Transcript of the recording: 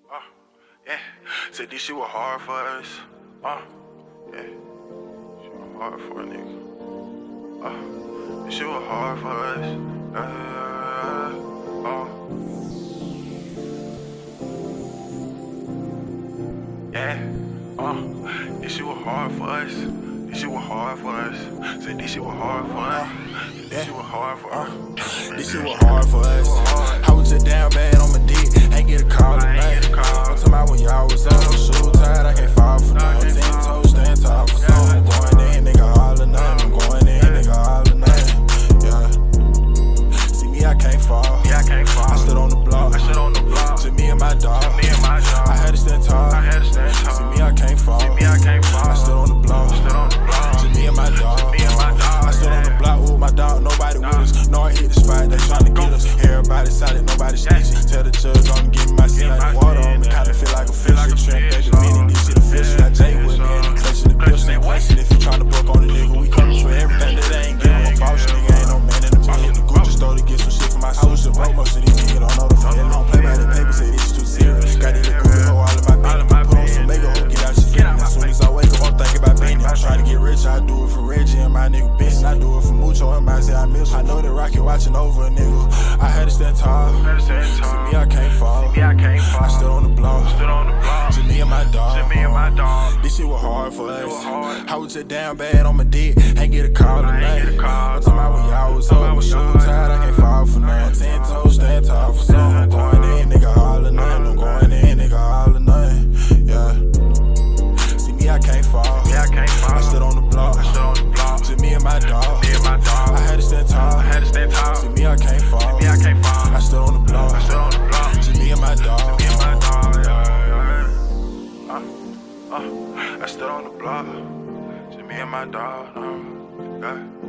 Yeah. Said this shit was hard for us. Yeah. Shit was hard for a nigga. This shit was hard for us. Yeah. This shit was hard for us. This shit was hard for us. Said this shit was hard for us. This shit was hard for us. This shit was hard for us. I was just down bad on my dick. Ain't get a call tonight. I'm talking about when y'all was on shoe tied. I can't fall for nothing. 10 toes, stand tall for something. I'm going in, nigga, all or nothing. I'm going in, nigga, all or nothing. Yeah. See me, I can't fall. I stood on the block. Just me and my dog. I had to stand tall. See me, I can't fall. I stood on the block. Just me and my dog. I stood on the block with my dog. Nobody with us. No, I hit the spot. They tryna get us. Everybody solid. Nobody snitching. Tell the judge gonna give me my seat like water on me. Kinda feel like a fish. Shrimp at the minute. This shit official. I Jay with me and he clutching the pistol. If you tryna book on the nigga, we coming for everything that they ain't giving. A boss nigga ain't no man in the middle. The Gucci store to get some shit for my social. Broke most of these niggas don't know the feeling. Don't play by the paper. Say this too serious. Got these little Gucci hoe all in my business. Put on some Lego hoe. Get out your feelings. As soon as I wake up, I'm thinking about Benny. I'm trying to get rich. I do it for Reggie and my nigga Benson. I do it for Mucho and my say I miss him. I know that Rocky watching over a nigga. I had to stand tall. See me, I can't fall. I stood on the block. Just me and my dog. This shit was hard for us. I was just down bad on my dick. Ain't get a call tonight. I'm talking about when y'all was up. Shoe tied, I can't fall for nothing. 10 toes, stand tall for something. I'm going in, nigga, all or nothing. I'm going in, nigga, all or nothing. Yeah. See me, I can't fall. I stood on the block. Just me and my dog. I had to stand tall. See me, I can't fall. I stood on the block. Just me and my dog. I stood on the block. Just me and my dog. Yeah.